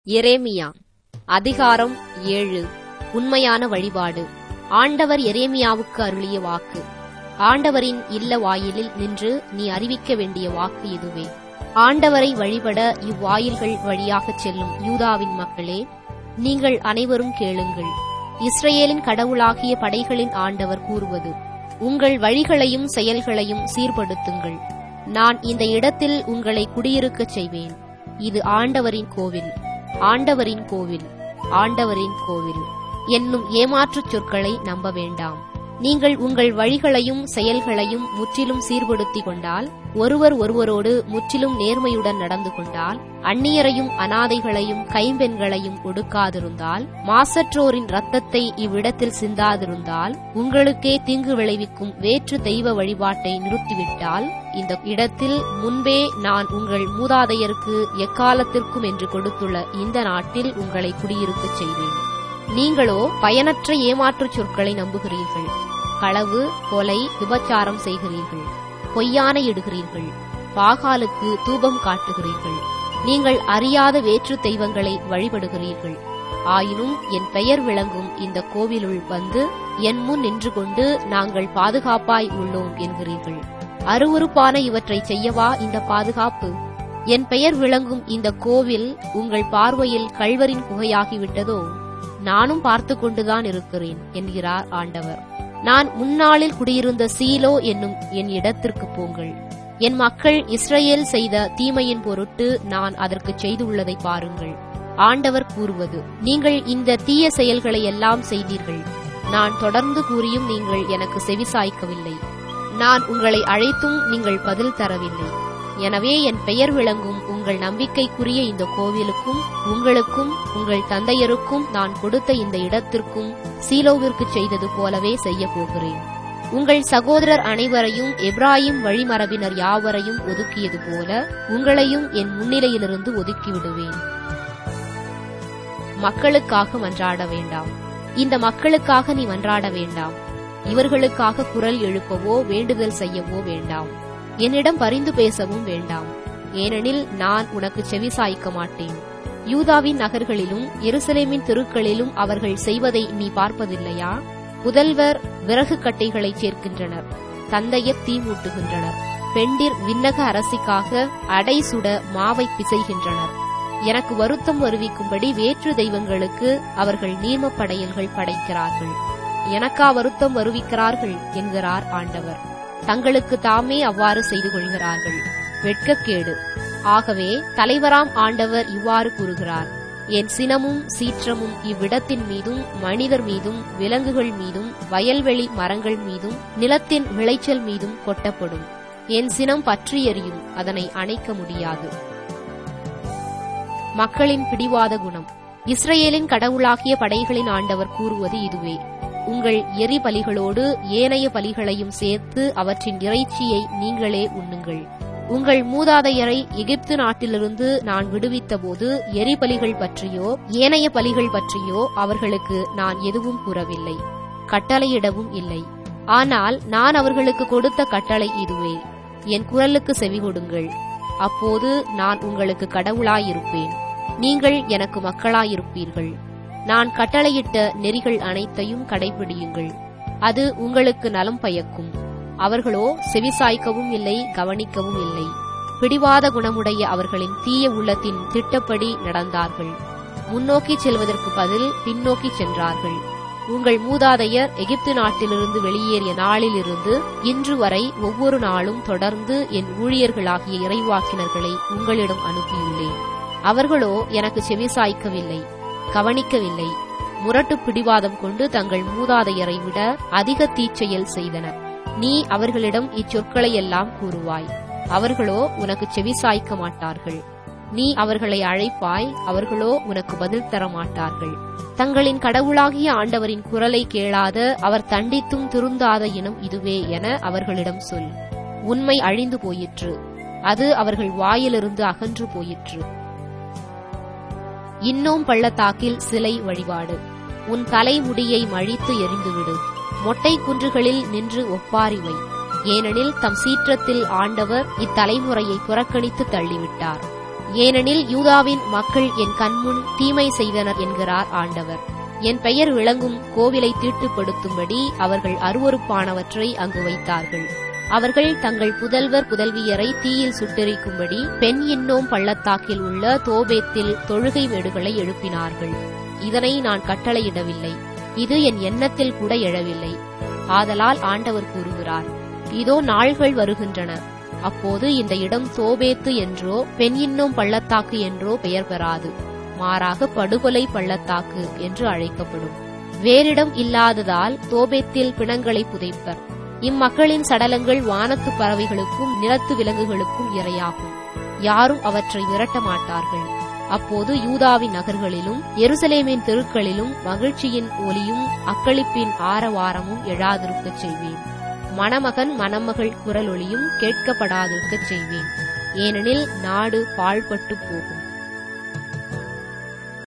எரேமியா அதிகாரம் 7. உண்மையான வழிபாடு. ஆண்டவர் எரேமியாவுக்கு அருளிய வாக்கு. ஆண்டவரின் இல்ல வாயிலில் நின்று நீ அறிவிக்க வேண்டிய வாக்கு இதுவே. ஆண்டவரை வழிபட இவ்வாயில்கள் வழியாகச் செல்லும் யூதாவின் மக்களே, நீங்கள் அனைவரும் கேளுங்கள். இஸ்ரவேலின் கடவுளாகிய படைகளின் ஆண்டவர் கூறுவது: உங்கள் வழிகளையும் செயல்களையும் சீர்படுத்துங்கள். நான் இந்த இடத்தில் உங்களை குடியிருக்கச் செய்வேன். இது ஆண்டவரின் கோவில், ஆண்டவரின் கோவில், ஆண்டவரின் கோவில் என்னும் ஏமாற்றுச் சொற்களை நம்ப வேண்டாம். நீங்கள் உங்கள் வழிகளையும் செயல்களையும் முற்றிலும் சீர்படுத்திக் கொண்டால், ஒருவர் ஒருவரோடு முற்றிலும் நேர்மையுடன் நடந்து கொண்டால், அந்நியரையும் அனாதைகளையும் கைம்பெண்களையும் ஒடுக்காதிருந்தால், மாசற்றோரின் இரத்தத்தை இவ்விடத்தில் சிந்தாதிருந்தால், உங்களுக்கே தீங்கு விளைவிக்கும் வேற்று தெய்வ வழிபாட்டை நிறுத்திவிட்டால், இந்த இடத்தில் முன்பே நான் உங்கள் மூதாதையருக்கு எக்காலத்திற்கும் என்று கொடுத்துள்ள இந்த நாட்டில் உங்களை குடியிருக்கச் செய்வேன். நீங்களோ பயனற்ற ஏமாற்றுச் சொற்களை நம்புகிறீர்கள். களவு, கொலை, விபச்சாரம் செய்கிறீர்கள். பொய்யானை இடுகிறீர்கள். பாகாலுக்கு தூபம் காட்டுகிறீர்கள். நீங்கள் அறியாத வேற்று தெய்வங்களை வழிபடுகிறீர்கள். ஆயினும் என் பெயர் விளங்கும் இந்த கோவிலுள் வந்து என் முன் நின்று கொண்டு நாங்கள் பாதுகாப்பாய் உள்ளோம் என்கிறீர்கள். அருவருப்பான இவற்றை செய்யவா இந்த பாதுகாப்பு? என் பெயர் விளங்கும் இந்த கோவில் உங்கள் பார்வையில் கள்வரின் குகையாகிவிட்டதோ? நானும் பார்த்து கொண்டுதான் இருக்கிறேன் என்கிறார் ஆண்டவர். நான் முன்னாளில் குடியிருந்த சீலோ என்னும் என் இடத்திற்கு போங்கள். என் மக்கள் இஸ்ரவேல் செய்த தீமையின் பொருட்டு நான் அதற்கு செய்துள்ளதை பாருங்கள். ஆண்டவர் கூறுவது: நீங்கள் இந்த தீய செயல்களை எல்லாம் செய்தீர்கள். நான் தொடர்ந்து கூறியும் நீங்கள் எனக்கு செவிசாய்க்கவில்லை. நான் உங்களை அழைத்தும் நீங்கள் பதில் தரவில்லை. எனவே என் பெயர் விளங்கும் உங்கள் நம்பிக்கைக்குரிய இந்த கோவிலுக்கும் உங்களுக்கும் உங்கள் தந்தையருக்கும் நான் கொடுத்த இந்த இடத்திற்கும் சீலோவிற்கு செய்தது போலவே செய்யப் போகிறேன். உங்கள் சகோதரர் அனைவரையும் எப்ராயிம் வழிமரபினர் யாவரையும் ஒதுக்கியது போல உங்களையும் என் முன்னிலையிலிருந்து ஒதுக்கிவிடுவேன். மக்களுக்காக மன்றாட வேண்டாம். இந்த மக்களுக்காக நீ மன்றாட வேண்டாம். இவர்களுக்காக குரல் எழுப்பவோ வேண்டுதல் செய்யவோ வேண்டாம். என்னிடம் பரிந்து பேசவும் வேண்டாம். ஏனெனில் நான் உனக்கு செவிசாய்க்க மாட்டேன். யூதாவின் நகர்களிலும் எருசலேமின் தெருக்களிலும் அவர்கள் செய்வதை நீ பார்ப்பதில்லையா? புதல்வர் விறகு கட்டைகளை சேர்க்கின்றனர். தந்தையர் தீ மூட்டுகின்றனர். பெண்டிர் விண்ணக அரசிக்காக அடை சுட மாவை பிசைகின்றனர். எனக்கு வருத்தம் வருவிக்கும்படி வேற்று தெய்வங்களுக்கு அவர்கள் நீர்மப்படையல்கள் படைக்கிறார்கள். எனக்கா வருத்தம் வருவிக்கிறார்கள் என்கிறார் ஆண்டவர். தங்களுக்கு தாமே அவ்வாறு செய்து கொள்கிறார்கள். வெட்கக்கேடு. ஆகவே தலைவராம் ஆண்டவர் இவ்வாறு கூறுகிறார்: என் சினமும் சீற்றமும் இவ்விடத்தின் மீதும் மனிதர் மீதும் விலங்குகள் மீதும் வயல்வெளி மரங்கள் மீதும் நிலத்தின் விளைச்சல் மீதும் கொட்டப்படும். என் சினம் பற்றி எரியும், அதனை அணைக்க முடியாது. மக்களின் பிடிவாத குணம். இஸ்ரவேலின் கடவுளாகிய படைகளின் ஆண்டவர் கூறுவது இதுவே: உங்கள் எரி பலிகளோடு ஏனைய பலிகளையும் சேர்த்து அவற்றின் இறைச்சியை நீங்களே உண்ணுங்கள். உங்கள் மூதாதையரை எகிப்து நாட்டிலிருந்து நான் விடுவித்த போது எரிபலிகள் பற்றியோ ஏனைய பலிகள் பற்றியோ அவர்களுக்கு நான் எதுவும் கூறவில்லை, கட்டளையிடவும் இல்லை. ஆனால் நான் அவர்களுக்கு கொடுத்த கட்டளை இதுவே: என் குரலுக்கு செவி கொடுங்கள். அப்போது நான் உங்களுக்கு கடவுளாயிருப்பேன், நீங்கள் எனக்கு மக்களாயிருப்பீர்கள். நான் கட்டளையிட்ட நெறிகள் அனைத்தையும் கடைபிடியுங்கள். அது உங்களுக்கு நலம் பயக்கும். அவர்களோ செவிசாய்க்கவும் இல்லை, கவனிக்கவும் இல்லை. பிடிவாத குணமுடைய அவர்களின் தீய உள்ளத்தின் திட்டப்படி நடந்தார்கள். முன்னோக்கி செல்வதற்கு பதில் பின்னோக்கி சென்றார்கள். உங்கள் மூதாதையர் எகிப்து நாட்டிலிருந்து வெளியேறிய நாளிலிருந்து இன்று வரை ஒவ்வொரு நாளும் தொடர்ந்து என் ஊழியர்களாகிய இறைவாக்கினர்களை உங்களிடம் அனுப்பியுள்ளேன். அவர்களோ எனக்கு செவிசாய்க்கவில்லை, கவனிக்கவில்லை. முரட்டு பிடிவாதம் கொண்டு தங்கள் மூதாதையரை விட அதிக தீச்செயல் செய்தனர். நீ அவர்களிடம் இச்சொற்களையெல்லாம் கூறுவாய். அவர்களோ உனக்கு செவிசாய்க்க மாட்டார்கள். நீ அவர்களை அழைப்பாய், அவர்களோ உனக்கு பதில் தர மாட்டார்கள். தங்களின் கடவுளாகிய ஆண்டவரின் குரலை கேளாத, அவர் தண்டித்தும் திருந்தாத இனம் இதுவே என அவர்களிடம் சொல். உண்மை அழிந்து போயிற்று, அது அவர்கள் வாயிலிருந்து அகன்று போயிற்று. இன்னும் பள்ளத்தாக்கில் சிலை வழிபாடு. உன் தலைமுடியை மழித்து எறிந்துவிடு. மொட்டை குன்றுகளில் நின்று ஒப்பாரிவை. ஏனெனில் தம் சீற்றத்தில் ஆண்டவர் இத்தலைமுறையை புறக்கணித்து தள்ளிவிட்டார். ஏனெனில் யூதாவின் மக்கள் என் கண்முன் தீமை செய்தனர் என்கிறார் ஆண்டவர். என் பெயர் விளங்கும் கோவிலை தீட்டுப்படுத்தும்படி அவர்கள் அருவருப்பானவற்றை அங்கு வைத்தார்கள். அவர்கள் தங்கள் புதல்வர் புதல்வியரை தீயில் சுட்டெரிக்கும்படி பென் இன்னோம் பள்ளத்தாக்கில் உள்ள தோபேத்தில் தொழுகை மேடுகளை எழுப்பினார்கள். இதனை நான் கட்டளையிடவில்லை, இது என் எண்ணத்தில் கூட எழவில்லை. ஆதலால் ஆண்டவர் கூறுகிறார், இதோ நாள்கள் வருகின்றன, அப்போது இந்த இடம் தோபேத்து என்றோ பென் இன்னோம் பள்ளத்தாக்கு என்றோ பெயர் பெறாது, மாறாக படுகொலை பள்ளத்தாக்கு என்று அழைக்கப்படும். வேறிடம் இல்லாததால் தோபேத்தில் பிணங்களை புதைப்பர். இம்மக்களின் சடலங்கள் வானத்து பறவைகளுக்கும் நிலத்து விலங்குகளுக்கும் இரையாகும். யாரும் அவற்றை விரட்ட மாட்டார்கள். அப்போது யூதாவின் நகர்களிலும் எருசலேமின் தெருக்களிலும் மகிழ்ச்சியின் ஒலியும் அக்களிப்பின் ஆரவாரமும் எழாதிருக்கச் செய்வேன். மணமகன் மணமகள் குரலொலியும் கேட்கப்படாதிருக்கச் செய்வேன். ஏனெனில் நாடு பாழ்பட்டு போகும்.